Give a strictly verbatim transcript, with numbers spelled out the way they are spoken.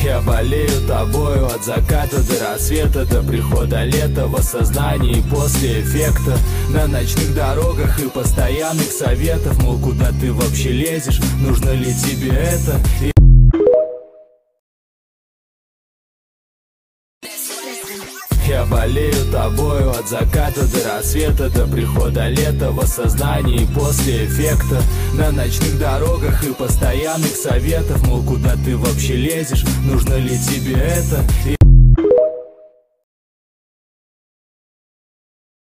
Я болею тобою от заката до рассвета, до прихода лета, в осознании после эффекта. На ночных дорогах и постоянных советов, мол, куда ты вообще лезешь, нужно ли тебе это? И... Я болею тобою от заката до рассвета, до прихода лета, в осознании после эффекта. На ночных дорогах и постоянных советов, мол, куда ты вообще лезешь, нужно ли тебе это? И